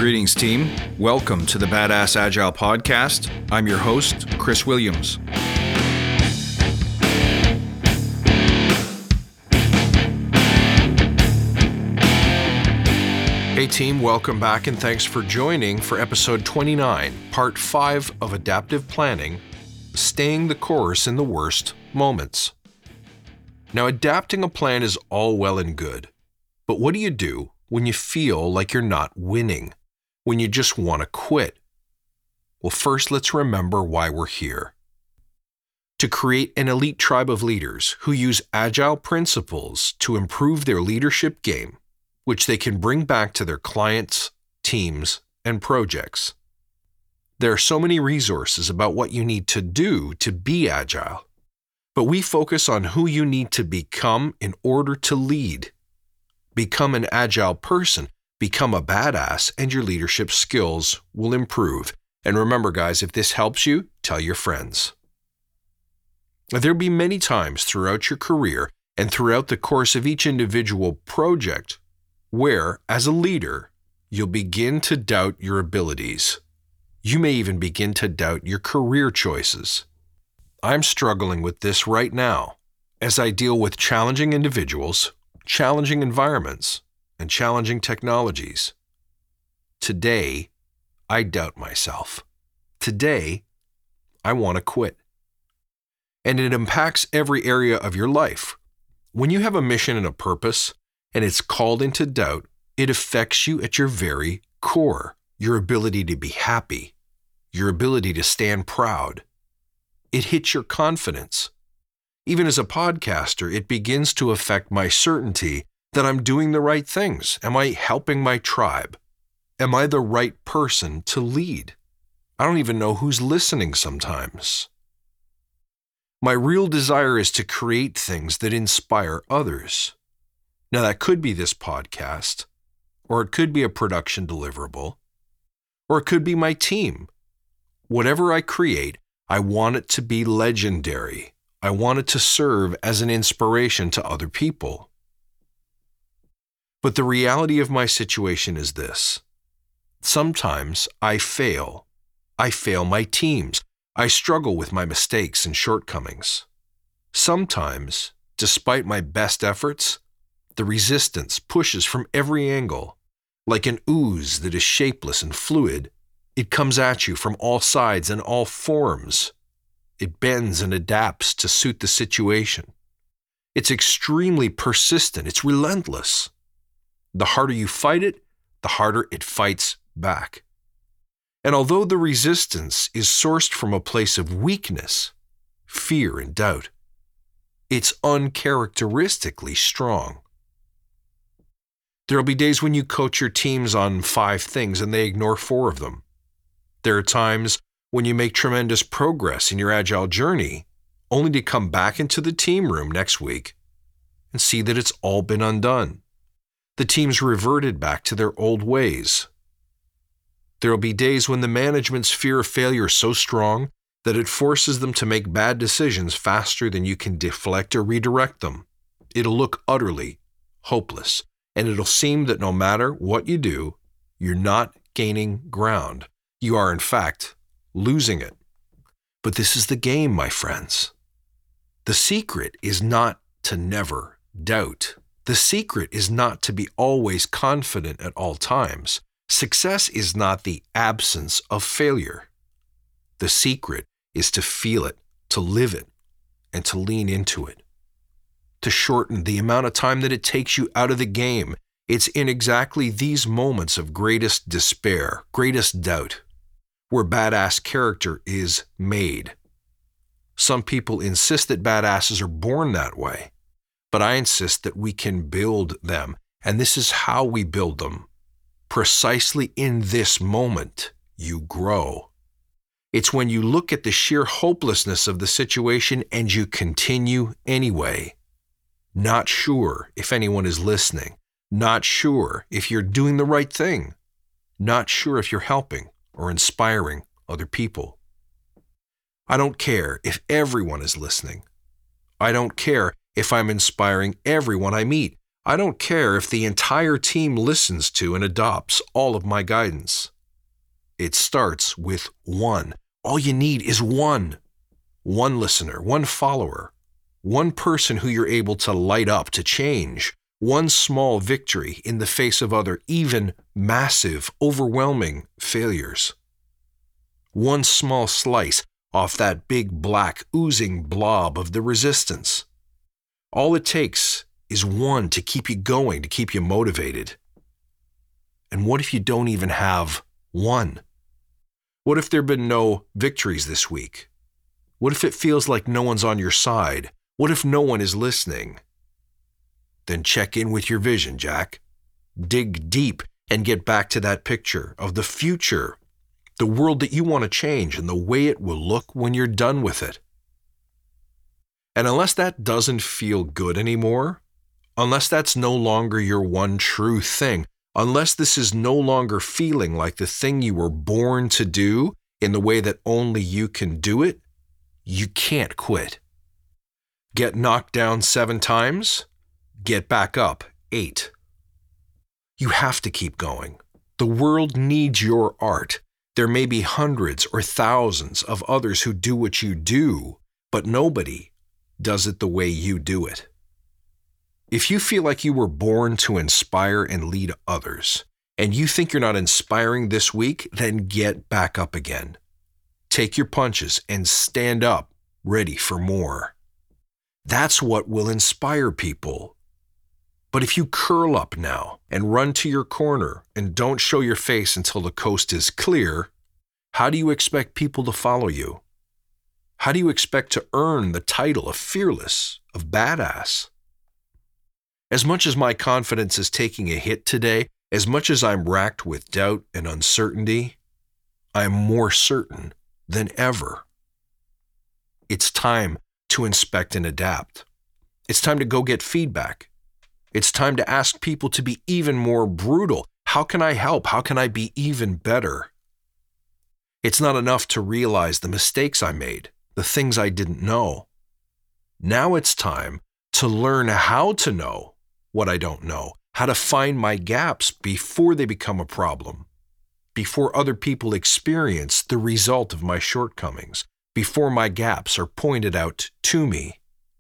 Greetings, team. Welcome to the Badass Agile Podcast. I'm your host, Chris Williams. Hey team, welcome back and thanks for joining for episode 29, part 5 of Adaptive Planning, Staying the Course in the Worst Moments. Now, adapting a plan is all well and good, but what do you do when you feel like you're not winning, when you just want to quit? Well, first let's remember why we're here. To create an elite tribe of leaders who use agile principles to improve their leadership game, which they can bring back to their clients, teams, and projects. There are so many resources about what you need to do to be agile, but we focus on who you need to become in order to lead. Become an agile person, become a badass, and your leadership skills will improve. And remember, guys, if this helps you, tell your friends. There'll be many times throughout your career and throughout the course of each individual project where, as a leader, you'll begin to doubt your abilities. You may even begin to doubt your career choices. I'm struggling with this right now as I deal with challenging individuals, challenging environments, and challenging technologies. Today, I doubt myself. Today, I want to quit. And it impacts every area of your life. When you have a mission and a purpose, and it's called into doubt, it affects you at your very core, your ability to be happy, your ability to stand proud. It hits your confidence. Even as a podcaster, it begins to affect my certainty that I'm doing the right things. Am I helping my tribe? Am I the right person to lead? I don't even know who's listening sometimes. My real desire is to create things that inspire others. Now, that could be this podcast, or it could be a production deliverable, or it could be my team. Whatever I create, I want it to be legendary. I want it to serve as an inspiration to other people. But the reality of my situation is this. Sometimes I fail. I fail my teams. I struggle with my mistakes and shortcomings. Sometimes, despite my best efforts, the resistance pushes from every angle. Like an ooze that is shapeless and fluid, it comes at you from all sides and all forms. It bends and adapts to suit the situation. It's extremely persistent. It's relentless. The harder you fight it, the harder it fights back. And although the resistance is sourced from a place of weakness, fear, and doubt, it's uncharacteristically strong. There will be days when you coach your teams on 5 things and they ignore 4 of them. There are times when you make tremendous progress in your agile journey, only to come back into the team room next week and see that it's all been undone. The team's reverted back to their old ways. There will be days when the management's fear of failure is so strong that it forces them to make bad decisions faster than you can deflect or redirect them. It'll look utterly hopeless. And it'll seem that no matter what you do, you're not gaining ground. You are, in fact, losing it. But this is the game, my friends. The secret is not to never doubt. The secret is not to be always confident at all times. Success is not the absence of failure. The secret is to feel it, to live it, and to lean into it. To shorten the amount of time that it takes you out of the game. It's in exactly these moments of greatest despair, greatest doubt, where badass character is made. Some people insist that badasses are born that way, but I insist that we can build them, and this is how we build them. Precisely in this moment, you grow. It's when you look at the sheer hopelessness of the situation and you continue anyway. Not sure if anyone is listening. Not sure if you're doing the right thing. Not sure if you're helping or inspiring other people. I don't care if everyone is listening. I don't care if I'm inspiring everyone I meet. I don't care if the entire team listens to and adopts all of my guidance. It starts with one. All you need is one. One listener, one follower, one person who you're able to light up, to change, one small victory in the face of other, even massive, overwhelming failures. One small slice off that big black oozing blob of the resistance. All it takes is one to keep you going, to keep you motivated. And what if you don't even have one? What if there have been no victories this week? What if it feels like no one's on your side? What if no one is listening? Then check in with your vision, Jack. Dig deep and get back to that picture of the future, the world that you want to change and the way it will look when you're done with it. And unless that doesn't feel good anymore, unless that's no longer your one true thing, unless this is no longer feeling like the thing you were born to do in the way that only you can do it, you can't quit. Get knocked down 7 times, get back up 8. You have to keep going. The world needs your art. There may be hundreds or thousands of others who do what you do, but nobody does it the way you do it. If you feel like you were born to inspire and lead others, and you think you're not inspiring this week, then get back up again. Take your punches and stand up, ready for more. That's what will inspire people. But if you curl up now and run to your corner and don't show your face until the coast is clear, how do you expect people to follow you? How do you expect to earn the title of fearless, of badass? As much as my confidence is taking a hit today, as much as I'm racked with doubt and uncertainty, I am more certain than ever. It's time to inspect and adapt. It's time to go get feedback. It's time to ask people to be even more brutal. How can I help? How can I be even better? It's not enough to realize the mistakes I made, the things I didn't know. Now it's time to learn how to know what I don't know, how to find my gaps before they become a problem, before other people experience the result of my shortcomings, before my gaps are pointed out to me.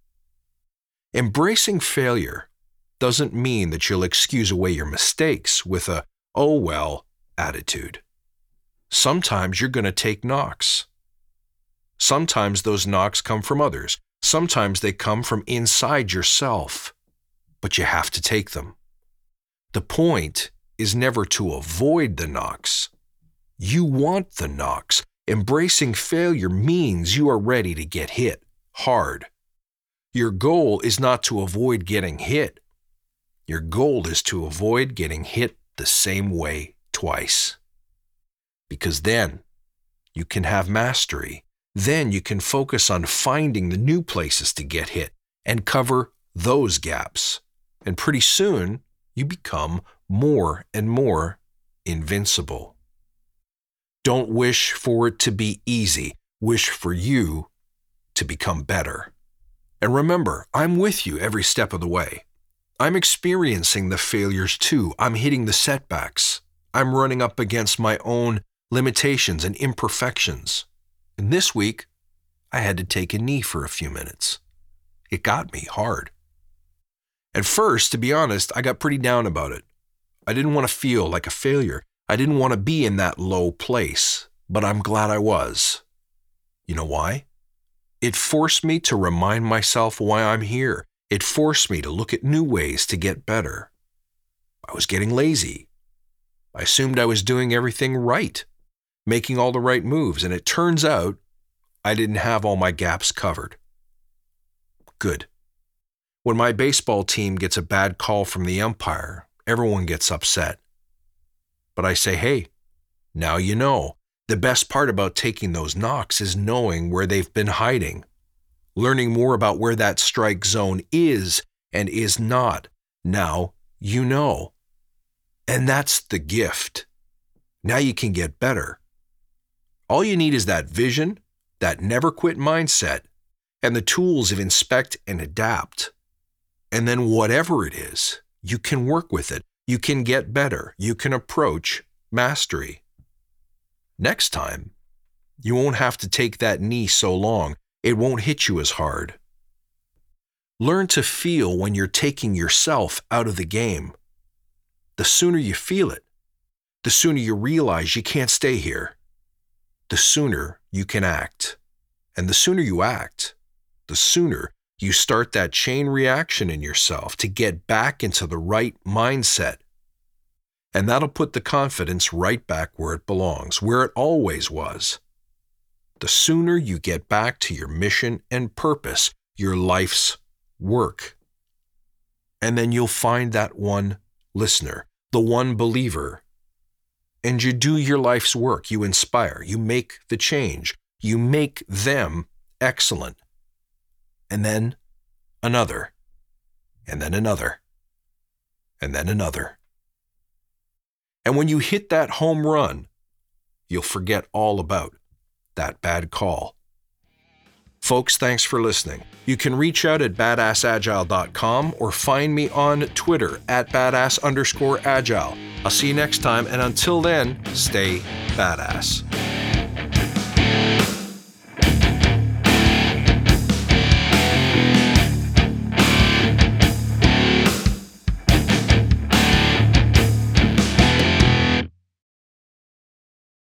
Embracing failure doesn't mean that you'll excuse away your mistakes with a, oh well, attitude. Sometimes you're going to take knocks. Sometimes those knocks come from others. Sometimes they come from inside yourself. But you have to take them. The point is never to avoid the knocks. You want the knocks. Embracing failure means you are ready to get hit hard. Your goal is not to avoid getting hit. Your goal is to avoid getting hit the same way twice. Because then you can have mastery. Then you can focus on finding the new places to get hit and cover those gaps. And pretty soon, you become more and more invincible. Don't wish for it to be easy. Wish for you to become better. And remember, I'm with you every step of the way. I'm experiencing the failures too. I'm hitting the setbacks. I'm running up against my own limitations and imperfections. And this week, I had to take a knee for a few minutes. It got me hard. At first, to be honest, I got pretty down about it. I didn't want to feel like a failure. I didn't want to be in that low place, but I'm glad I was. You know why? It forced me to remind myself why I'm here. It forced me to look at new ways to get better. I was getting lazy. I assumed I was doing everything right, making all the right moves, and it turns out I didn't have all my gaps covered. Good. When my baseball team gets a bad call from the umpire, everyone gets upset. But I say, hey, now you know. The best part about taking those knocks is knowing where they've been hiding, learning more about where that strike zone is and is not. Now you know. And that's the gift. Now you can get better. All you need is that vision, that never quit mindset, and the tools of inspect and adapt. And then whatever it is, You can work with it. You can get better. You can approach mastery. Next time, you won't have to take that knee so long. It won't hit you as hard. Learn to feel when you're taking yourself out of the game. The sooner you feel it, the sooner you realize you can't stay here. The sooner you can act. And the sooner you act, the sooner you start that chain reaction in yourself to get back into the right mindset. And that'll put the confidence right back where it belongs, where it always was. The sooner you get back to your mission and purpose, your life's work. And then you'll find that one listener, the one believer. And you do your life's work. You inspire. You make the change. You make them excellent. And then another. And then another. And then another. And when you hit that home run, you'll forget all about that bad call. Folks, thanks for listening. You can reach out at badassagile.com or find me on Twitter at badass_agile. I'll see you next time, and until then, stay badass.